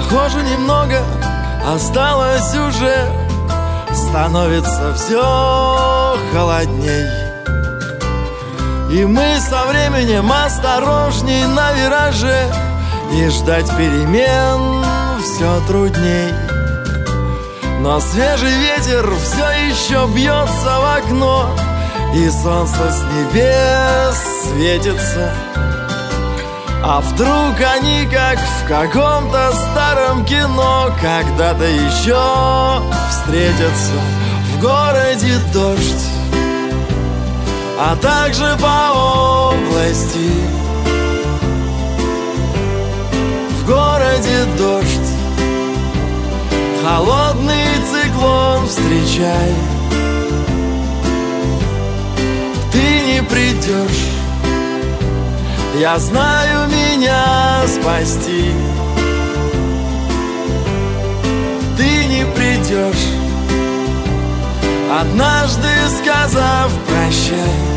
Похоже, немного осталось уже, становится все холодней. И мы со временем осторожней на вираже, и ждать перемен все трудней. Но свежий ветер все еще бьется в окно, и солнце с небес светится. А вдруг они, как в каком-то старом кино, когда-то еще встретятся? В городе дождь, а также по области. В городе дождь, холодный циклон встречай. Ты не придешь, я знаю, меня спасти. Ты не придешь, однажды сказав прощай.